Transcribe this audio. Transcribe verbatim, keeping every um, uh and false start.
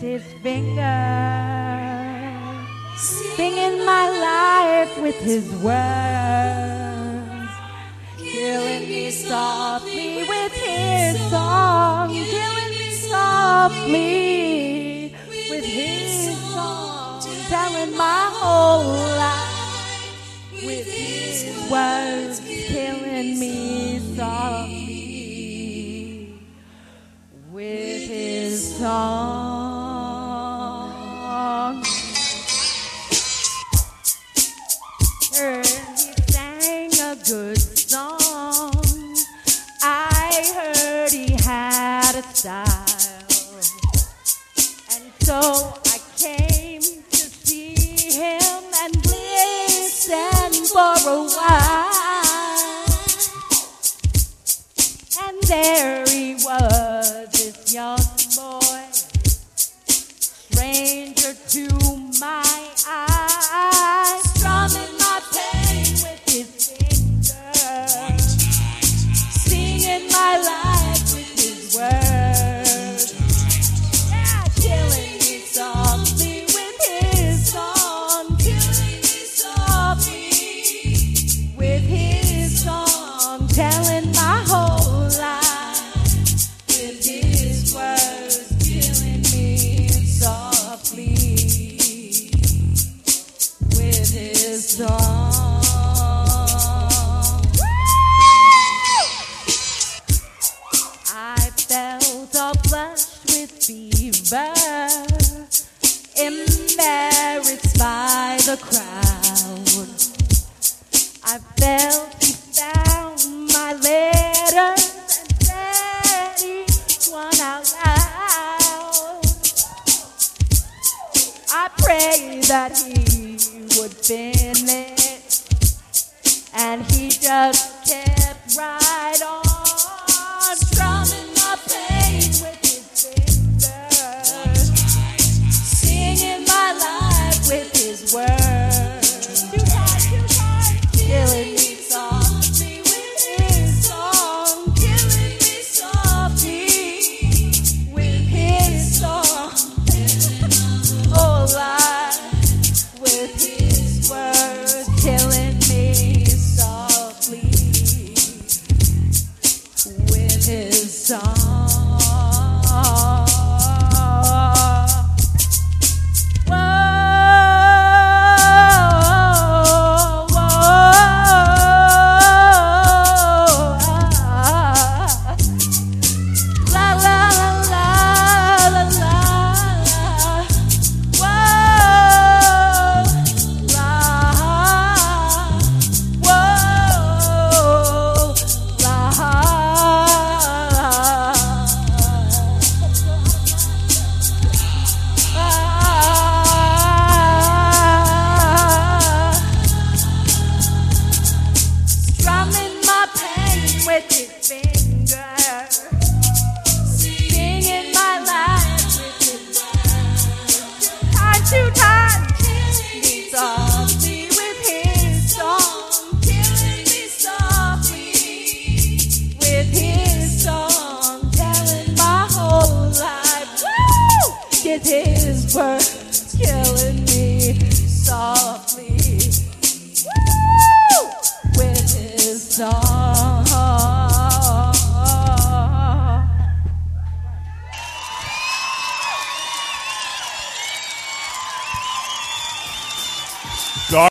his finger, singing my life with his words, killing me softly with his song, killing me softly with his song, telling my whole life with his words, killing me softly with his song. Heard he sang a good song. I heard he had a style, and so I came to see him and listen for a while. And there he was, this young boy, stranger to my eyes, strumming my pain with his fingers, singing my life with his words, yeah, killing me softly with his song, killing me softly with his song, telling my whole life with his words, killing me softly with his song. I felt all flushed with fever, embarrassed by the crowd. I felt he found my letters and read each one out loud. I prayed that he would finish, and he just